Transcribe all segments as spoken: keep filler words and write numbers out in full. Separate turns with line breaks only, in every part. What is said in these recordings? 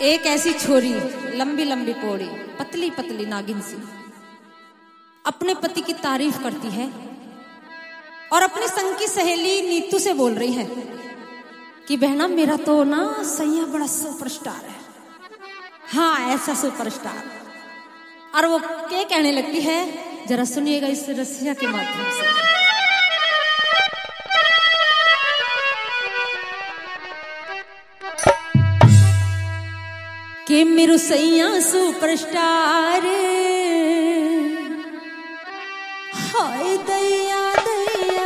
एक ऐसी छोरी लंबी लंबी पौड़ी पतली पतली नागिन सी अपने पति की तारीफ करती है और अपने संग की सहेली नीतू से बोल रही है कि बहना मेरा तो ना सैया बड़ा सुपरस्टार है। हाँ ऐसा सुपरस्टार। और वो क्या कहने लगती है, जरा सुनिएगा इस रसिया के माध्यम से। कि मेरू सैया सुपरस्टार, हाय दैया दैया।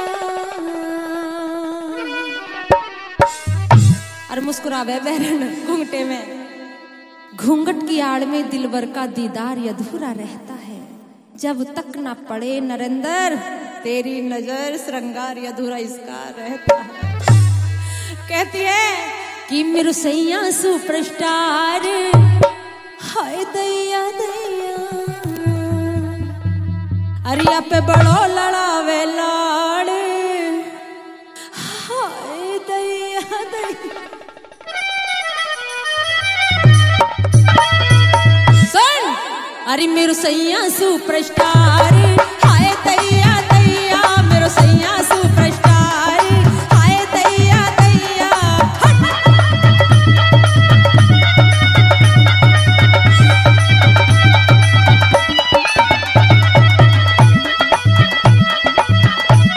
और मुस्कुरावे बहरन घूंघटे में, घूंघट की आड़ में दिलबर का दीदार अधूरा रहता है जब तक ना पड़े नरेंद्र तेरी नजर, श्रृंगार अधूरा इसका रहता है। कहती है कि मेरू सैया सुपरस्टार, हाय दैया दैया। अरिया पे बड़ो लड़ावे लाड़, हाय दैया दैया। सुन, अरे मेरू सैया सुपरस्टार,